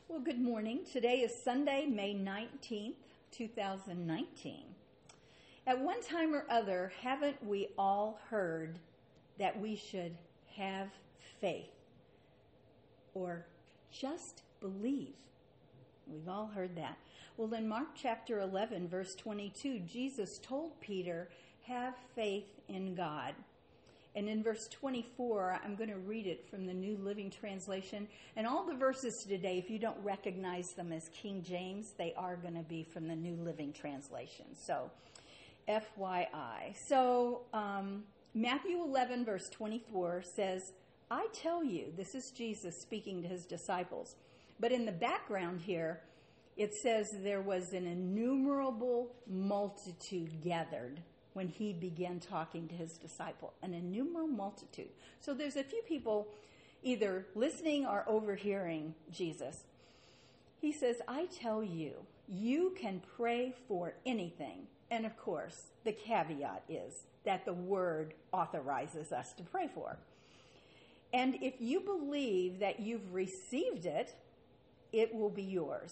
Well, good morning. Today is Sunday, May 19th, 2019. At one time or other, haven't we all heard that we should have faith or just believe? We've all heard that. Well, in Mark chapter 11, verse 22, Jesus told Peter, have faith in God. And in verse 24, I'm going to read it from the New Living Translation. And all the verses today, if you don't recognize them as King James, they are going to be from the New Living Translation. So, FYI. So, Matthew 11, verse 24 says, I tell you, this is Jesus speaking to his disciples. But in the background here, it says there was an innumerable multitude gathered when he began talking to his disciple, an innumerable multitude. So there's a few people either listening or overhearing Jesus. He says, I tell you, you can pray for anything. And of course, the caveat is that the word authorizes us to pray for. And if you believe that you've received it, it will be yours.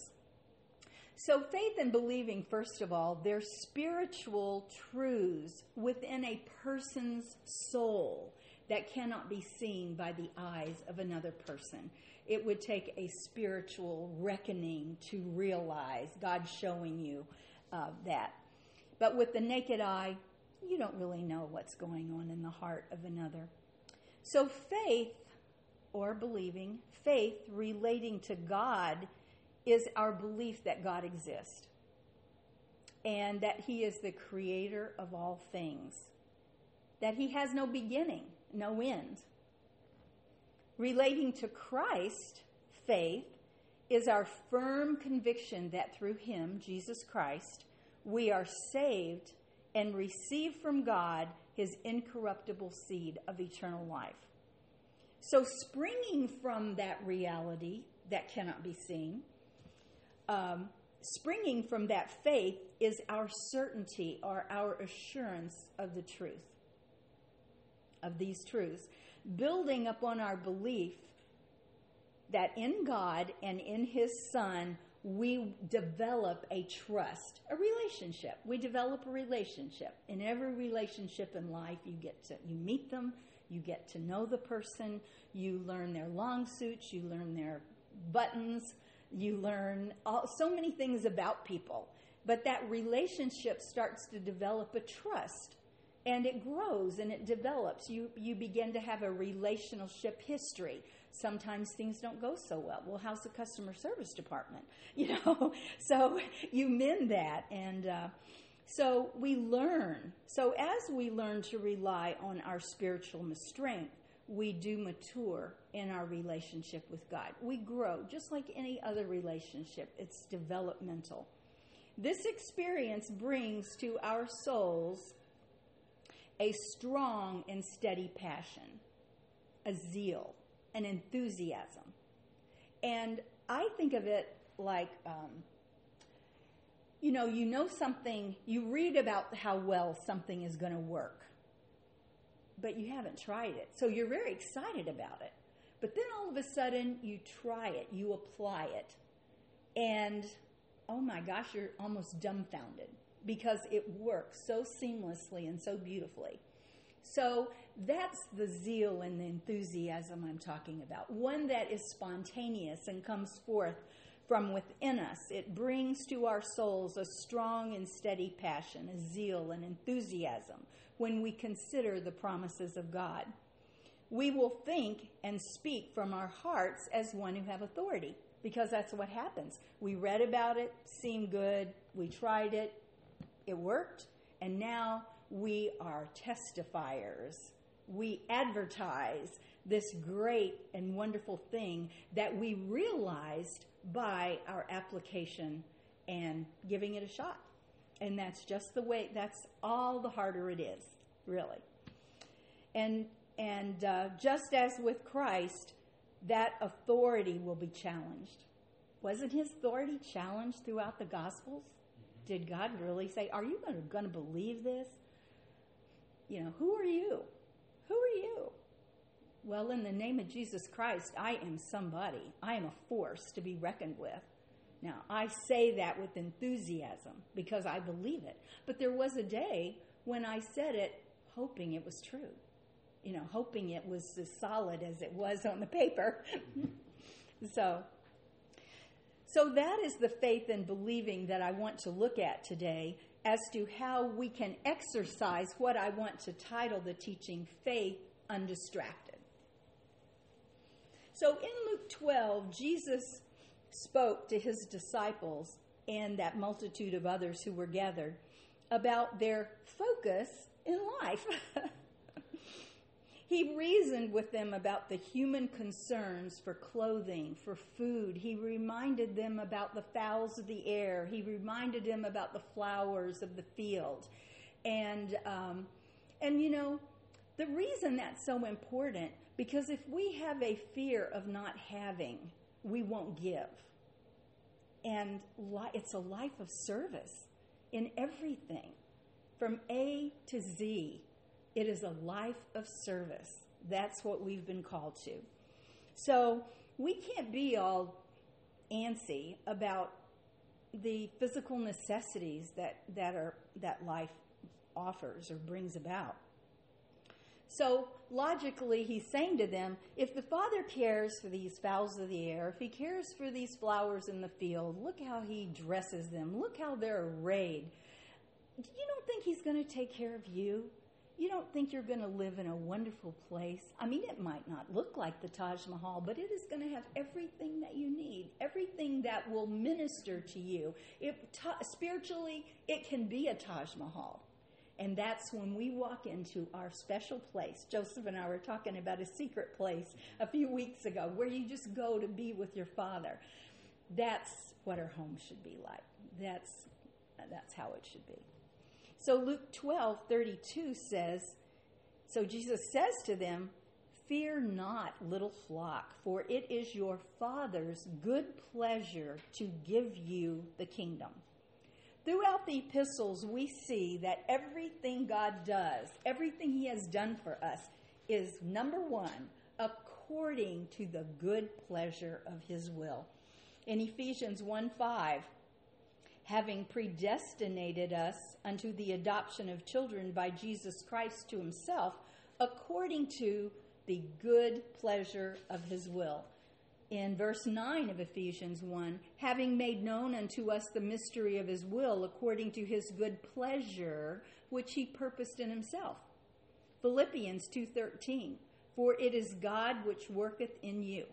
So faith and believing, first of all, they're spiritual truths within a person's soul that cannot be seen by the eyes of another person. It would take a spiritual reckoning to realize God showing you that. But with the naked eye, you don't really know what's going on in the heart of another. So faith or believing, faith relating to God is our belief that God exists and that he is the creator of all things, that he has no beginning, no end. Relating to Christ, faith is our firm conviction that through him, Jesus Christ, we are saved and receive from God his incorruptible seed of eternal life. So springing from that reality that cannot be seen, springing from that faith is our certainty or our assurance of the truth, of these truths, building upon our belief that in God and in his Son, we develop a trust, a relationship. We develop a relationship. In every relationship in life, you meet them, you get to know the person, you learn their long suits, you learn their buttons, you learn so many things about people. But that relationship starts to develop a trust. And it grows and it develops. You begin to have a relationship history. Sometimes things don't go so well. Well, how's the customer service department? So you mend that. And so we learn. So as we learn to rely on our spiritual strength, we do mature in our relationship with God. We grow just like any other relationship. It's developmental. This experience brings to our souls a strong and steady passion, a zeal, an enthusiasm. And I think of it like, you know something, you read about how well something is going to work, but you haven't tried it. So you're very excited about it. But then all of a sudden you try it, you apply it. And oh my gosh, you're almost dumbfounded because it works so seamlessly and so beautifully. So that's the zeal and the enthusiasm I'm talking about. One that is spontaneous and comes forth from within us. It brings to our souls a strong and steady passion, a zeal and enthusiasm when we consider the promises of God. We will think and speak from our hearts as one who have authority, because that's what happens. We read about it, seemed good, we tried it, it worked, and now we are testifiers. We advertise this great and wonderful thing that we realized by our application and giving it a shot. And that's just the way, that's all the harder it is, really. And just as with Christ, that authority will be challenged. Wasn't his authority challenged throughout the Gospels? Did God really say, are you going to believe this? Who are you? Who are you? well, in the name of Jesus Christ, I am somebody. I am a force to be reckoned with. Now, I say that with enthusiasm because I believe it. But there was a day when I said it hoping it was true. Hoping it was as solid as it was on the paper. So that is the faith and believing that I want to look at today as to how we can exercise what I want to title the teaching, Faith Undistracted. So in Luke 12, Jesus spoke to his disciples and that multitude of others who were gathered about their focus in life. He reasoned with them about the human concerns for clothing, for food. He reminded them about the fowls of the air. He reminded them about the flowers of the field. And the reason that's so important, because if we have a fear of not having, we won't give. And it's a life of service in everything, from A to Z. It is a life of service. That's what we've been called to. So we can't be all antsy about the physical necessities that life offers or brings about. So logically, he's saying to them, if the Father cares for these fowls of the air, if he cares for these flowers in the field, look how he dresses them. Look how they're arrayed. You don't think he's going to take care of you? You don't think you're going to live in a wonderful place? I mean, it might not look like the Taj Mahal, but it is going to have everything that you need, everything that will minister to you. Spiritually, it can be a Taj Mahal. And that's when we walk into our special place. Joseph and I were talking about a secret place a few weeks ago where you just go to be with your Father. That's what our home should be like. That's how it should be. So Luke 12:32 says, so Jesus says to them, fear not, little flock, for it is your Father's good pleasure to give you the kingdom. Throughout the epistles, we see that everything God does, everything he has done for us, is, number one, according to the good pleasure of his will. In Ephesians 1:5, having predestinated us unto the adoption of children by Jesus Christ to himself, according to the good pleasure of his will. In verse 9 of Ephesians 1, having made known unto us the mystery of his will, according to his good pleasure, which he purposed in himself. Philippians 2:13, for it is God which worketh in you,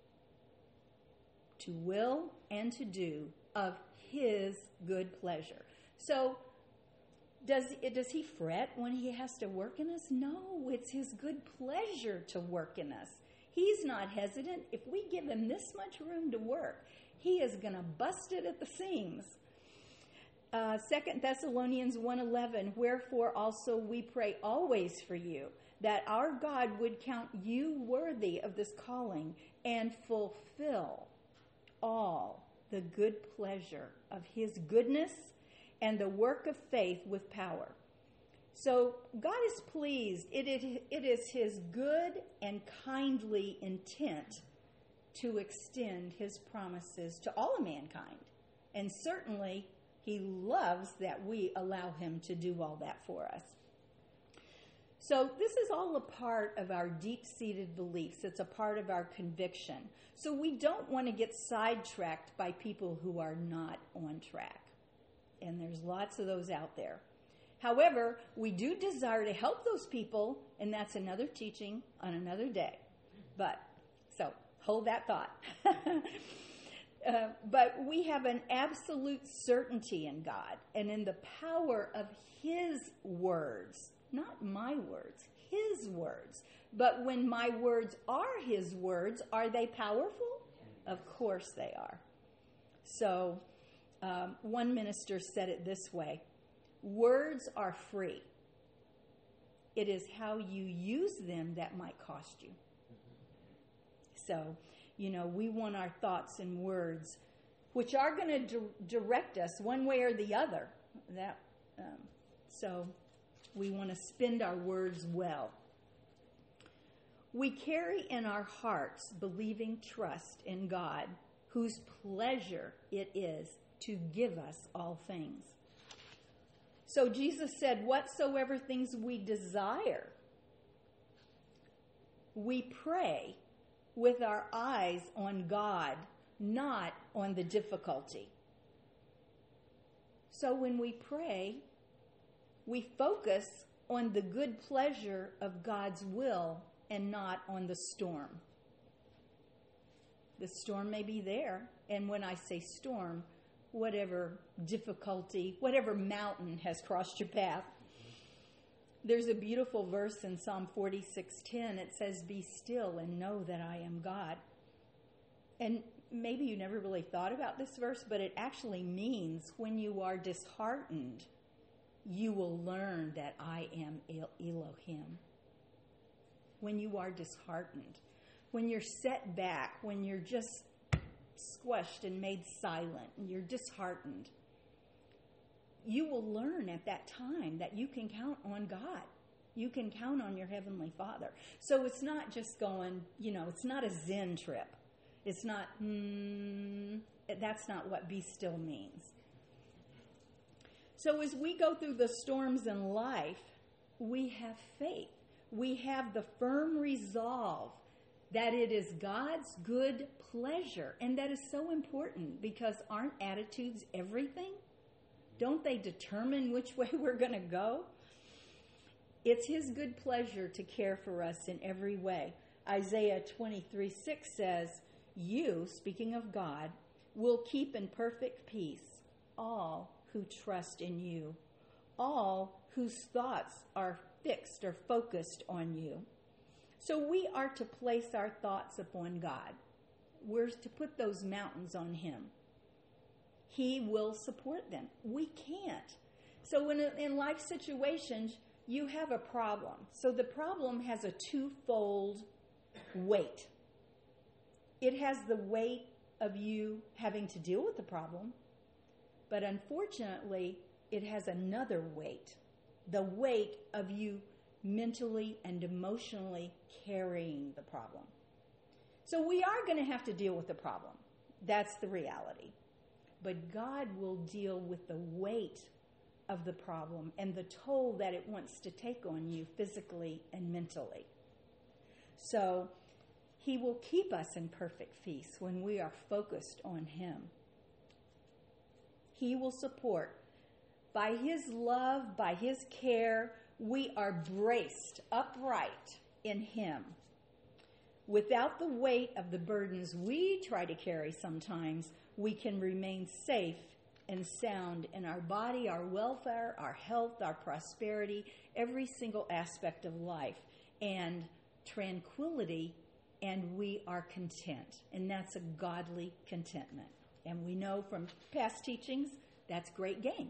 to will and to do of his good pleasure. So, does he fret when he has to work in us? No, it's his good pleasure to work in us. He's not hesitant. If we give him this much room to work, he is going to bust it at the seams. 2 Thessalonians 1:11, wherefore also we pray always for you, that our God would count you worthy of this calling and fulfill all the good pleasure of his goodness and the work of faith with power. So God is pleased. It is his good and kindly intent to extend his promises to all of mankind. And certainly he loves that we allow him to do all that for us. So this is all a part of our deep-seated beliefs. It's a part of our conviction. So we don't want to get sidetracked by people who are not on track. And there's lots of those out there. However, we do desire to help those people, and that's another teaching on another day. So hold that thought. But we have an absolute certainty in God and in the power of his words. Not my words, his words. But when my words are his words, are they powerful? Of course they are. So one minister said it this way: words are free. It is how you use them that might cost you. So, we want our thoughts and words, which are going to direct us one way or the other. So we want to spend our words well. We carry in our hearts believing trust in God, whose pleasure it is to give us all things. So Jesus said, whatsoever things we desire, we pray with our eyes on God, not on the difficulty. So when we pray, we focus on the good pleasure of God's will and not on the storm. The storm may be there, and when I say storm, whatever difficulty, whatever mountain has crossed your path. There's a beautiful verse in Psalm 46:10. It says, "Be still and know that I am God." And maybe you never really thought about this verse, but it actually means when you are disheartened, you will learn that I am Elohim. When you are disheartened, when you're set back, when you're just squashed and made silent, and you're disheartened, you will learn at that time that you can count on God. You can count on your Heavenly Father. So it's not just going, it's not a Zen trip. It's not, that's not what be still means. So as we go through the storms in life, we have faith. We have the firm resolve that it is God's good pleasure. And that is so important, because aren't attitudes everything? Don't they determine which way we're going to go? It's His good pleasure to care for us in every way. Isaiah 23:6 says, "You," speaking of God, "will keep in perfect peace all who trust in you, all whose thoughts are fixed or focused on you." So we are to place our thoughts upon God. We're to put those mountains on Him. He will support them. We can't. So in life situations, you have a problem. So the problem has a twofold weight. It has the weight of you having to deal with the problem, but unfortunately, it has another weight, the weight of you mentally and emotionally carrying the problem. So we are going to have to deal with the problem. That's the reality. But God will deal with the weight of the problem and the toll that it wants to take on you physically and mentally. So He will keep us in perfect peace when we are focused on Him. He will support. By His love, by His care, we are braced upright in Him. Without the weight of the burdens we try to carry sometimes, we can remain safe and sound in our body, our welfare, our health, our prosperity, every single aspect of life, and tranquility, and we are content. And that's a godly contentment. And we know from past teachings, that's great gain.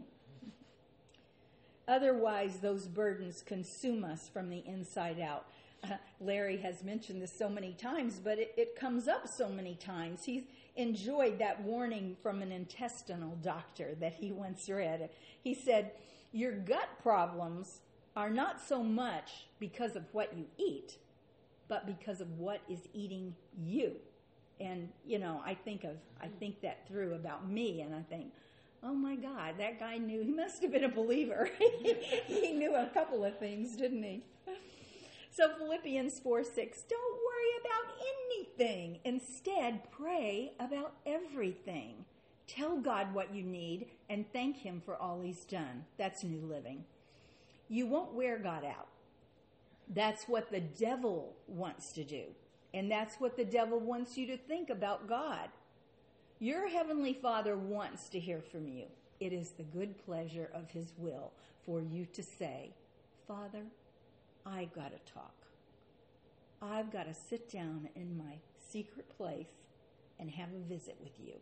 Otherwise, those burdens consume us from the inside out. Larry has mentioned this so many times, but it comes up so many times. He's enjoyed that warning from an intestinal doctor that he once read. He said, your gut problems are not so much because of what you eat, but because of what is eating you. And, I think that through about me, and I think, oh my God, that guy knew. He must have been a believer. He knew a couple of things, didn't he? So Philippians 4:6, don't worry about anything. Instead, pray about everything. Tell God what you need and thank Him for all He's done. That's New Living. You won't wear God out. That's what the devil wants to do. And that's what the devil wants you to think about God. Your Heavenly Father wants to hear from you. It is the good pleasure of His will for you to say, Father, I've got to talk. I've got to sit down in my secret place and have a visit with you.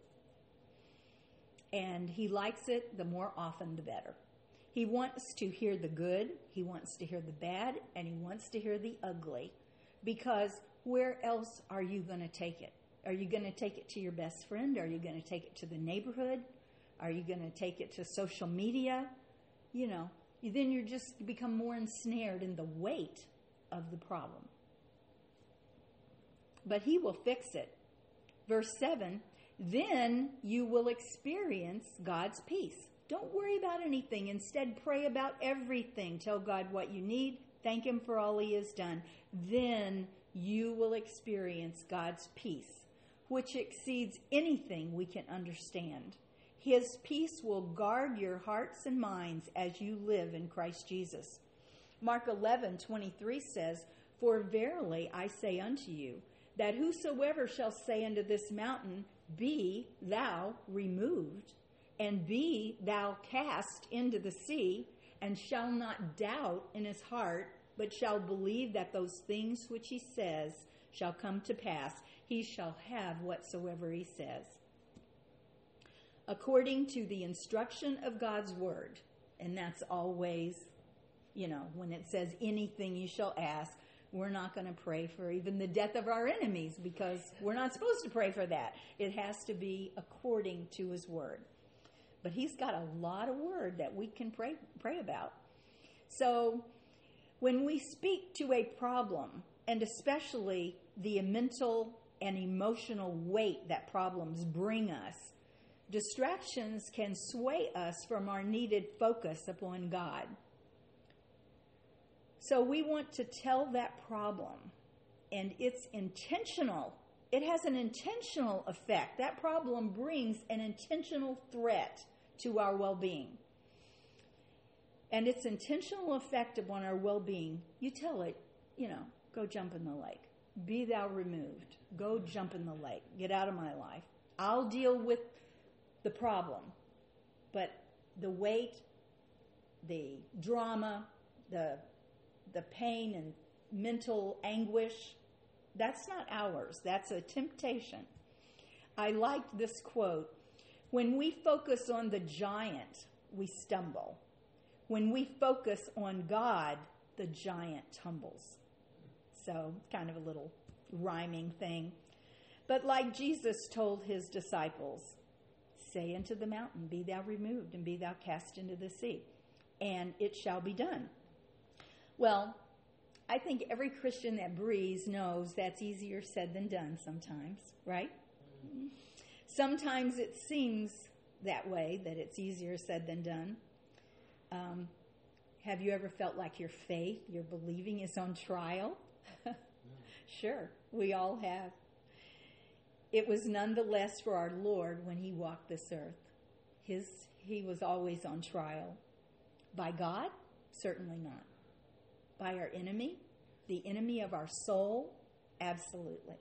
And He likes it, the more often the better. He wants to hear the good, He wants to hear the bad, and He wants to hear the ugly. Because where else are you going to take it? Are you going to take it to your best friend? Are you going to take it to the neighborhood? Are you going to take it to social media? Then you just become more ensnared in the weight of the problem. but he will fix it. Verse 7, then you will experience God's peace. Don't worry about anything. Instead, pray about everything. Tell God what you need. Thank him for all he has done. Then you will experience God's peace, which exceeds anything we can understand. His peace will guard your hearts and minds as you live in Christ Jesus. Mark 11:23 says, for verily I say unto you, that whosoever shall say unto this mountain, be thou removed, and be thou cast into the sea, and shall not doubt in his heart, but shall believe that those things which he says shall come to pass, he shall have whatsoever he says. According to the instruction of God's word, and that's always, when it says anything you shall ask, we're not going to pray for even the death of our enemies because we're not supposed to pray for that. It has to be according to his word. But he's got a lot of word that we can pray about. So when we speak to a problem, and especially the mental and emotional weight that problems bring us, distractions can sway us from our needed focus upon God. So we want to tell that problem, and it's intentional. It has an intentional effect. That problem brings an intentional threat to our well-being. And its intentional effect upon our well-being, you tell it, go jump in the lake. Be thou removed. Go jump in the lake. Get out of my life. I'll deal with the problem. But the weight, the drama, the pain and mental anguish, that's not ours. That's a temptation. I liked this quote. When we focus on the giant, we stumble. When we focus on God, the giant tumbles. So, kind of a little rhyming thing. But like Jesus told his disciples, say unto the mountain, be thou removed, and be thou cast into the sea, and it shall be done. Well, I think every Christian that breathes knows that's easier said than done sometimes, right? Sometimes it seems that way, that it's easier said than done. Have you ever felt like your faith, your believing is on trial? Sure, we all have. It was nonetheless for our Lord when he walked this earth. He was always on trial. By God? Certainly not. By our enemy? The enemy of our soul? Absolutely.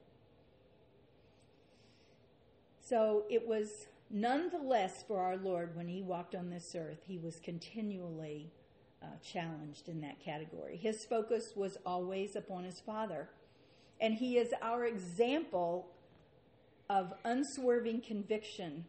So it was nonetheless for our Lord when he walked on this earth. He was continually challenged in that category. His focus was always upon his Father. And he is our example of unswerving conviction,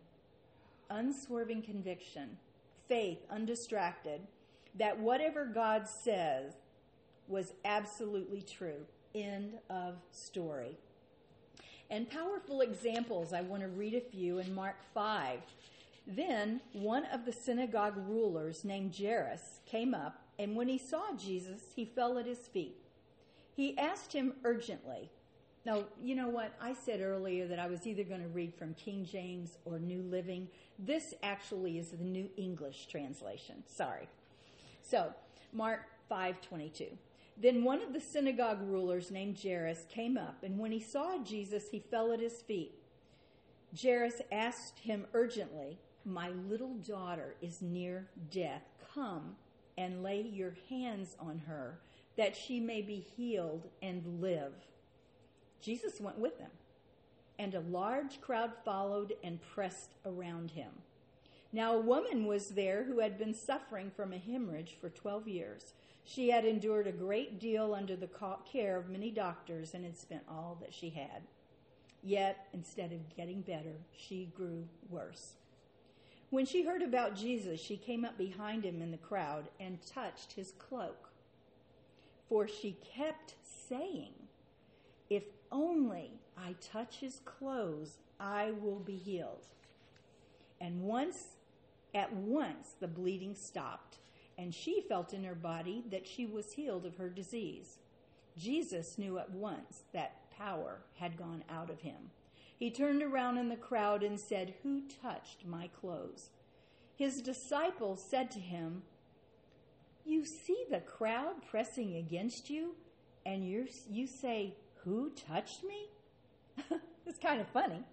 faith, undistracted, that whatever God says was absolutely true. End of story. And powerful examples, I want to read a few in Mark 5. Then one of the synagogue rulers named Jairus came up, and when he saw Jesus, he fell at his feet. He asked him urgently. Now, you know what? I said earlier that I was either going to read from King James or New Living. This actually is the New English translation. Sorry. So, Mark 5:22. Then one of the synagogue rulers named Jairus came up, and when he saw Jesus, he fell at his feet. Jairus asked him urgently, my little daughter is near death. Come and lay your hands on her, that she may be healed and live. Jesus went with them, and a large crowd followed and pressed around him. Now a woman was there who had been suffering from a hemorrhage for 12 years. She had endured a great deal under the care of many doctors and had spent all that she had. Yet, instead of getting better, she grew worse. When she heard about Jesus, she came up behind him in the crowd and touched his cloak. For she kept saying, if only I touch his clothes, I will be healed. And at once the bleeding stopped, and she felt in her body that she was healed of her disease. Jesus knew at once that power had gone out of him. He turned around in the crowd and said, "Who touched my clothes?" His disciples said to him, "You see the crowd pressing against you, and you say, 'Who touched me?'" It's kind of funny.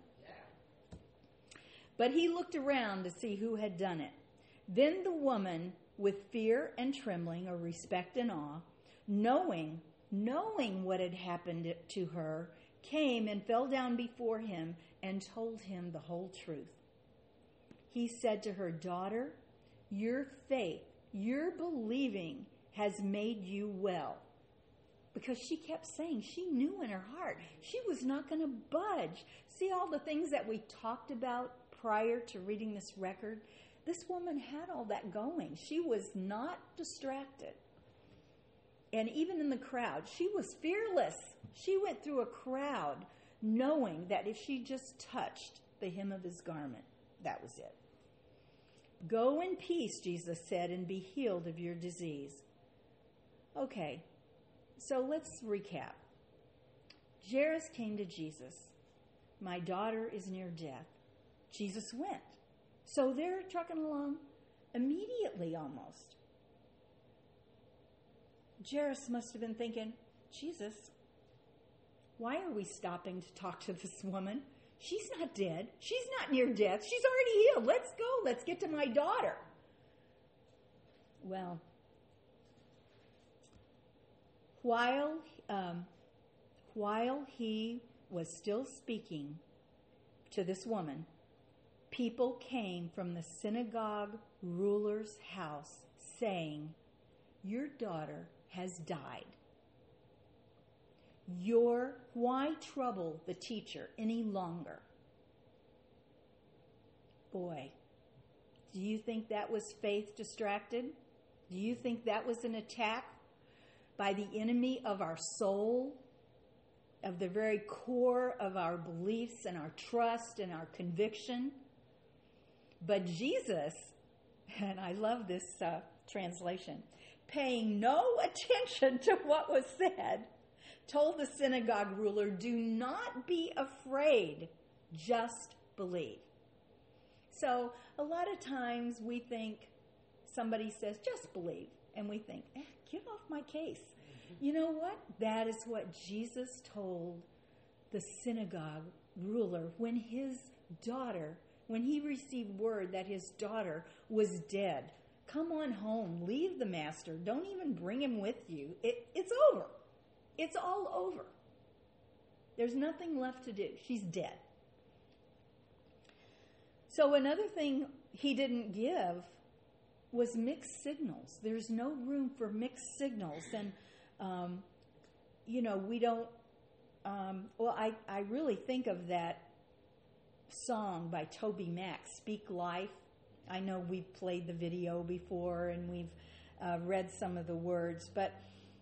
But he looked around to see who had done it. Then the woman, with fear and trembling, or respect and awe, knowing what had happened to her, came and fell down before him and told him the whole truth. He said to her, "Daughter, your faith, your believing has made you well." Because she kept saying, she knew in her heart, she was not going to budge. See all the things that we talked about prior to reading this record? This woman had all that going. She was not distracted. And even in the crowd, she was fearless. She went through a crowd knowing that if she just touched the hem of his garment, that was it. "Go in peace," Jesus said, "and be healed of your disease." Okay, so let's recap. Jairus came to Jesus. "My daughter is near death." Jesus went. So they're trucking along immediately almost. Jairus must have been thinking, "Jesus, why are we stopping to talk to this woman? She's not dead. She's not near death. She's already healed. Let's go. Let's get to my daughter." Well, while he was still speaking to this woman, people came from the synagogue ruler's house saying, "Your daughter has died. Why trouble the teacher any longer?" Boy, do you think that was faith distracted? Do you think that was an attack by the enemy of our soul, of the very core of our beliefs and our trust and our conviction? But Jesus, and I love this translation, paying no attention to what was said, told the synagogue ruler, "Do not be afraid, just believe." So a lot of times we think somebody says, "Just believe," and we think, get off my case. You know what? That is what Jesus told the synagogue ruler when he received word that his daughter was dead. "Come on home. Leave the master. Don't even bring him with you. It's over. It's all over. There's nothing left to do. She's dead." So another thing he didn't give was mixed signals. There's no room for mixed signals. And, we don't, I really think of that song by Toby Mac, "Speak Life." I know we've played the video before and we've read some of the words, but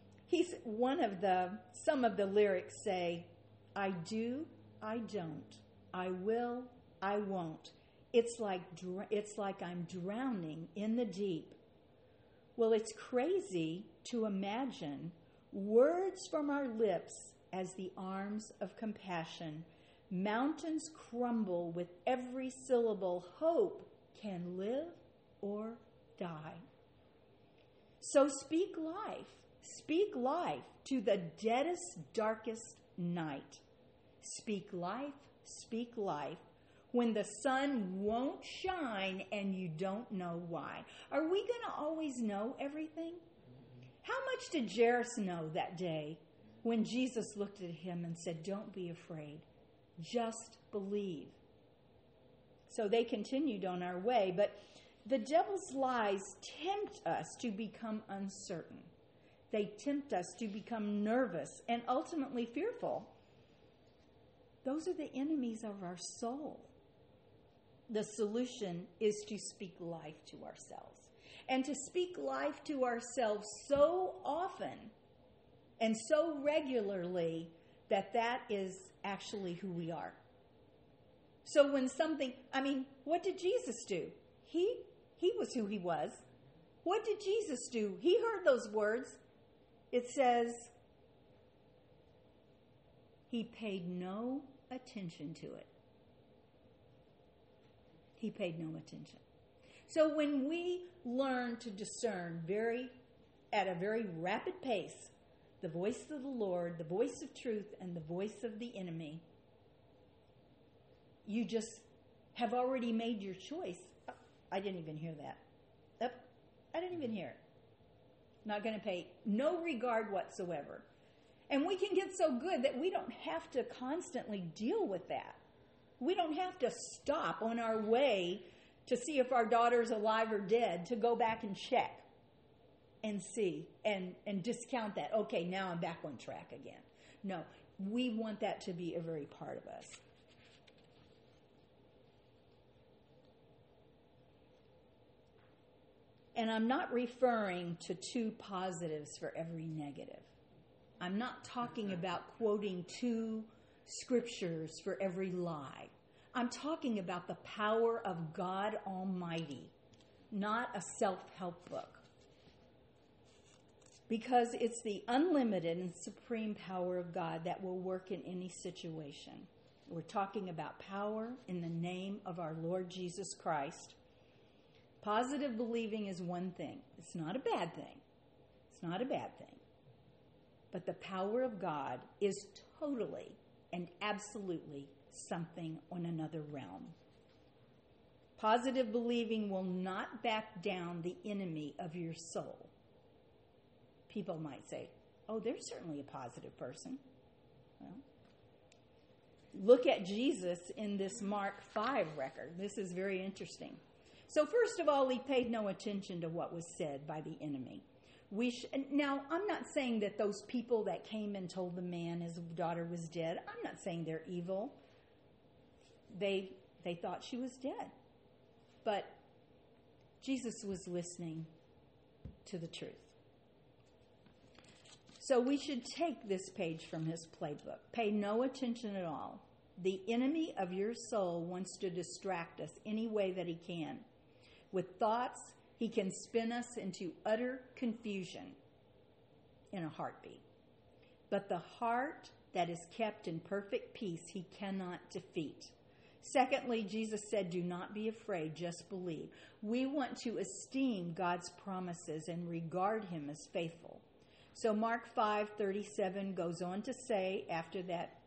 some of the lyrics say, "I do, I don't, I will, I won't. It's like I'm drowning in the deep." Well, it's crazy to imagine words from our lips as the arms of compassion. Mountains crumble with every syllable. Hope can live or die. So speak life. Speak life to the deadest, darkest night. Speak life, speak life, when the sun won't shine and you don't know why. Are we going to always know everything? How much did Jairus know that day when Jesus looked at him and said, "Don't be afraid, just believe"? So they continued on our way, but the devil's lies tempt us to become uncertain. They tempt us to become nervous and ultimately fearful. Those are the enemies of our soul. The solution is to speak life to ourselves. And to speak life to ourselves so often and so regularly that is actually who we are. So when what did Jesus do? He was who he was. What did Jesus do? He heard those words. It says, He paid no attention to it. He paid no attention. So when we learn to discern at a very rapid pace the voice of the Lord, the voice of truth, and the voice of the enemy, you just have already made your choice. Oh, I didn't even hear that. I didn't even hear it. Not going to pay no regard whatsoever. And we can get so good that we don't have to constantly deal with that. We don't have to stop on our way to see if our daughter's alive or dead to go back and check and see and discount that. Okay, now I'm back on track again. No, we want that to be a very part of us. And I'm not referring to two positives for every negative. I'm not talking about quoting two scriptures for every lie. I'm talking about the power of God Almighty, not a self-help book. Because it's the unlimited and supreme power of God that will work in any situation. We're talking about power in the name of our Lord Jesus Christ. Positive believing is one thing. It's not a bad thing. It's not a bad thing. But the power of God is totally and absolutely something on another realm. Positive believing will not back down the enemy of your soul. People might say, oh, they're certainly a positive person. Well, look at Jesus in this Mark 5 record. This is very interesting. So first of all, he paid no attention to what was said by the enemy. Now, I'm not saying that those people that came and told the man his daughter was dead, I'm not saying they're evil. They thought she was dead. But Jesus was listening to the truth. So we should take this page from his playbook. Pay no attention at all. The enemy of your soul wants to distract us any way that he can. With thoughts, he can spin us into utter confusion in a heartbeat. But the heart that is kept in perfect peace, he cannot defeat. Secondly, Jesus said, do not be afraid, just believe. We want to esteem God's promises and regard him as faithful. So Mark 5:37 goes on to say, after that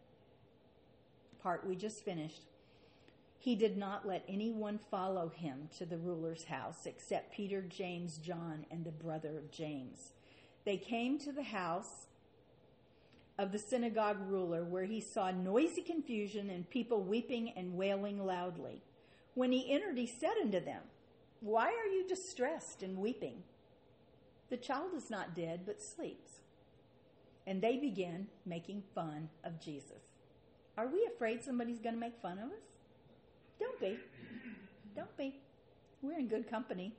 part we just finished, he did not let anyone follow him to the ruler's house except Peter, James, John, and the brother of James. They came to the house of the synagogue ruler, where he saw noisy confusion and people weeping and wailing loudly. When he entered, he said unto them, why are you distressed and weeping? The child is not dead, but sleeps. And they began making fun of Jesus. Are we afraid somebody's going to make fun of us? Don't be. Don't be. We're in good company.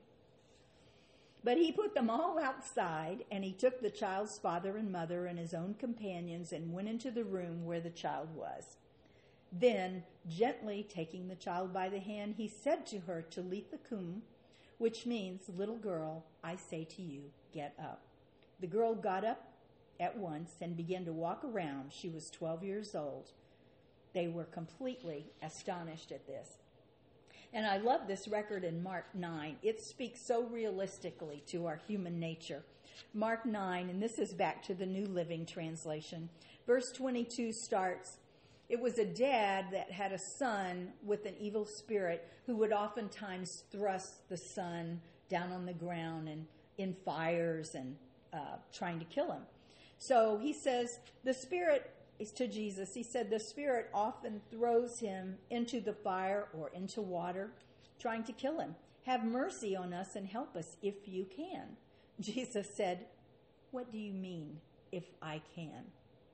But he put them all outside, and he took the child's father and mother and his own companions and went into the room where the child was. Then, gently taking the child by the hand, he said to her, Talitha cum, which means, little girl, I say to you, get up. The girl got up at once and began to walk around. She was 12 years old. They were completely astonished at this. And I love this record in Mark 9. It speaks so realistically to our human nature. Mark 9, and this is back to the New Living Translation. Verse 22 starts, it was a dad that had a son with an evil spirit who would oftentimes thrust the son down on the ground and in fires and trying to kill him. So he says, the spirit is to Jesus. He said the spirit often throws him into the fire or into water, trying to kill him. Have mercy on us and help us if you can. Jesus said, what do you mean, if I can?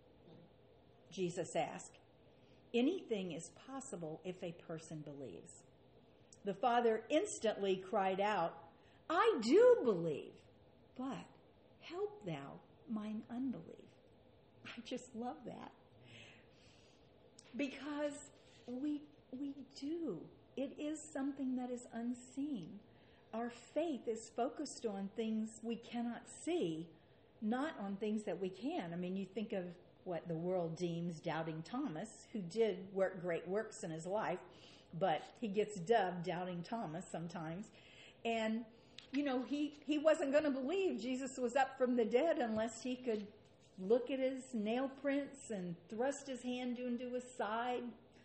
Jesus asked, anything is possible if a person believes. The father instantly cried out, I do believe, but help thou mine unbelief. I just love that. Because we do. It is something that is unseen. Our faith is focused on things we cannot see, not on things that we can. I mean, you think of what the world deems doubting Thomas, who did work great works in his life, but he gets dubbed Doubting Thomas sometimes. And, he wasn't going to believe Jesus was up from the dead unless he could look at his nail prints and thrust his hand into his side.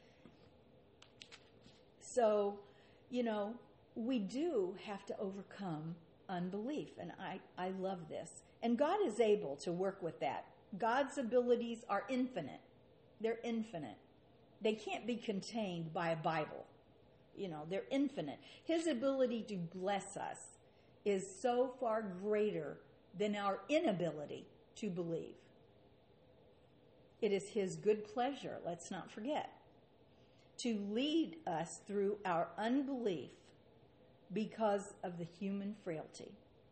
So, we do have to overcome unbelief. And I love this. And God is able to work with that. God's abilities are infinite. They're infinite. They can't be contained by a Bible. They're infinite. His ability to bless us is so far greater than our inability to believe. It is his good pleasure, let's not forget, to lead us through our unbelief because of the human frailty.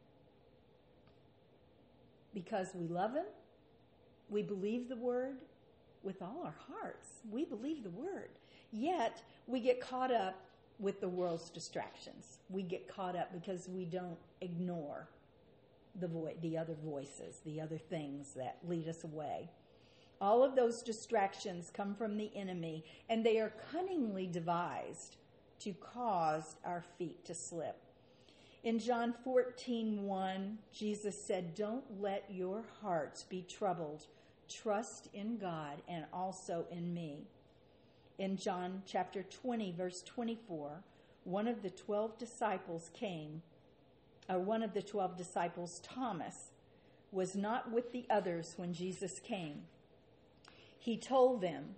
Because we love him, we believe the word with all our hearts. We believe the word. Yet, we get caught up with the world's distractions. We get caught up because we don't ignore the other voices, the other things that lead us away. All of those distractions come from the enemy, and they are cunningly devised to cause our feet to slip. In John 14:1, Jesus said, "Don't let your hearts be troubled. Trust in God and also in me." In John chapter 20, verse 24, one of the 12 disciples, Thomas, was not with the others when Jesus came. He told them,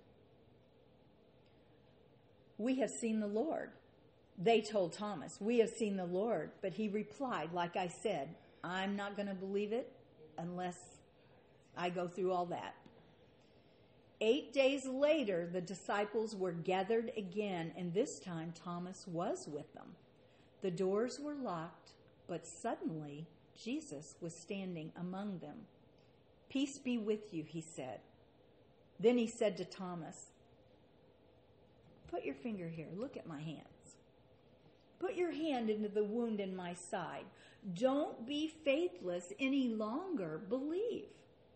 "We have seen the Lord." They told Thomas, "We have seen the Lord." But he replied, like I said, "I'm not going to believe it unless I go through all that." 8 days later, the disciples were gathered again, and this time Thomas was with them. The doors were locked, but suddenly Jesus was standing among them. "Peace be with you," he said. Then he said to Thomas, "Put your finger here. Look at my hands. Put your hand into the wound in my side. Don't be faithless any longer. Believe."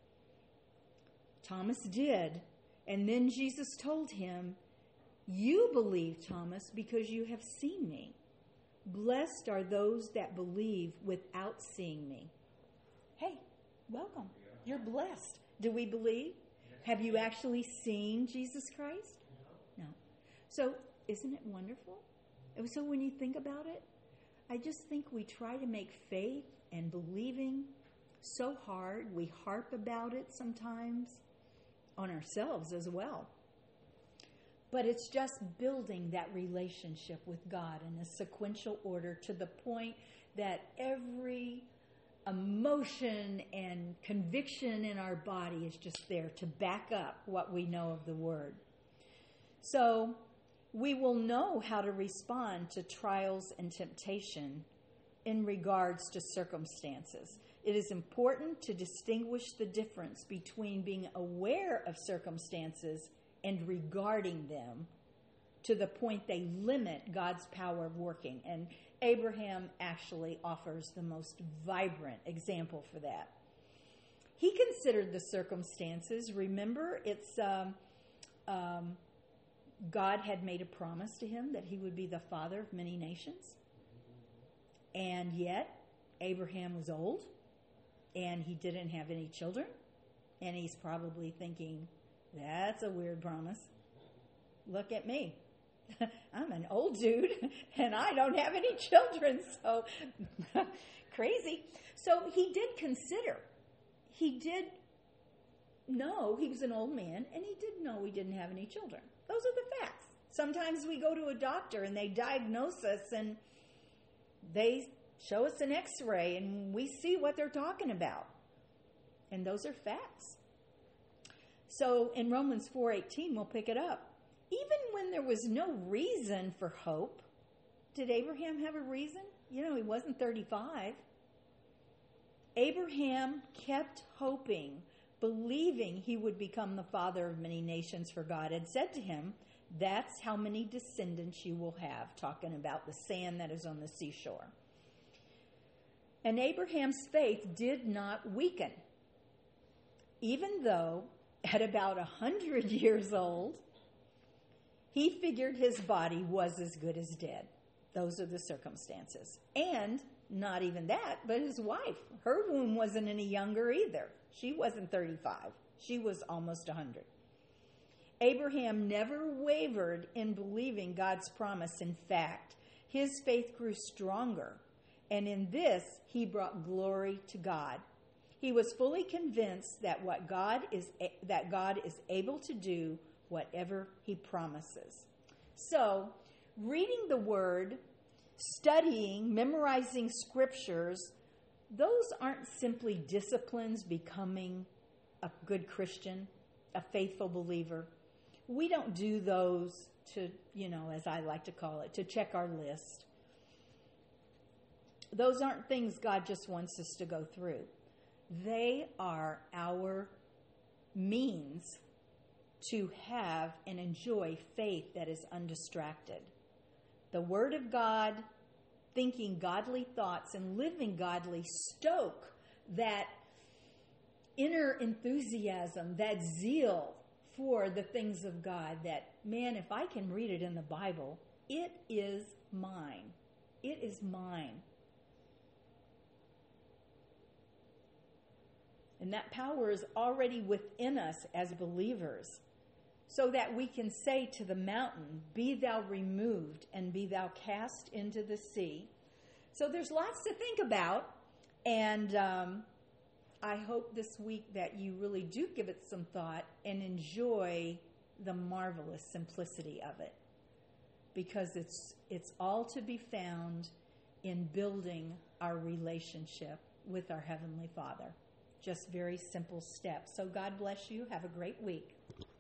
Thomas did, and then Jesus told him, "You believe, Thomas, because you have seen me. Blessed are those that believe without seeing me." Hey, welcome. You're blessed. Do we believe? Have you actually seen Jesus Christ? No. So, isn't it wonderful? So when you think about it, I just think we try to make faith and believing so hard. We harp about it sometimes on ourselves as well. But it's just building that relationship with God in a sequential order to the point that every emotion and conviction in our body is just there to back up what we know of the Word. So we will know how to respond to trials and temptation in regards to circumstances. It is important to distinguish the difference between being aware of circumstances and regarding them to the point they limit God's power of working. And Abraham actually offers the most vibrant example for that. He considered the circumstances. Remember, God had made a promise to him that he would be the father of many nations. And yet, Abraham was old, and he didn't have any children. And he's probably thinking, "That's a weird promise. Look at me. I'm an old dude, and I don't have any children, so crazy." So he did consider. He did know he was an old man, and he did know he didn't have any children. Those are the facts. Sometimes we go to a doctor, and they diagnose us, and they show us an x-ray, and we see what they're talking about. And those are facts. So in Romans 4:18, we'll pick it up. Even when there was no reason for hope, did Abraham have a reason? He wasn't 35. Abraham kept hoping, believing he would become the father of many nations, for God had said to him, "That's how many descendants you will have," talking about the sand that is on the seashore. And Abraham's faith did not weaken, even though at about 100 years old, he figured his body was as good as dead. Those are the circumstances. And not even that, but his wife, her womb wasn't any younger either. She wasn't 35. She was almost 100. Abraham never wavered in believing God's promise. In fact, his faith grew stronger, and in this he brought glory to God. He was fully convinced that God is able to do whatever he promises. So, reading the Word, studying, memorizing scriptures, those aren't simply disciplines becoming a good Christian, a faithful believer. We don't do those to, as I like to call it, to check our list. Those aren't things God just wants us to go through. They are our means to have and enjoy faith that is undistracted. The Word of God, thinking godly thoughts and living godly, stoke that inner enthusiasm, that zeal for the things of God, that, man, if I can read it in the Bible, it is mine. It is mine. And that power is already within us as believers, so that we can say to the mountain, "Be thou removed, and be thou cast into the sea." So there's lots to think about, and I hope this week that you really do give it some thought and enjoy the marvelous simplicity of it, because it's all to be found in building our relationship with our Heavenly Father. Just very simple steps. So God bless you. Have a great week.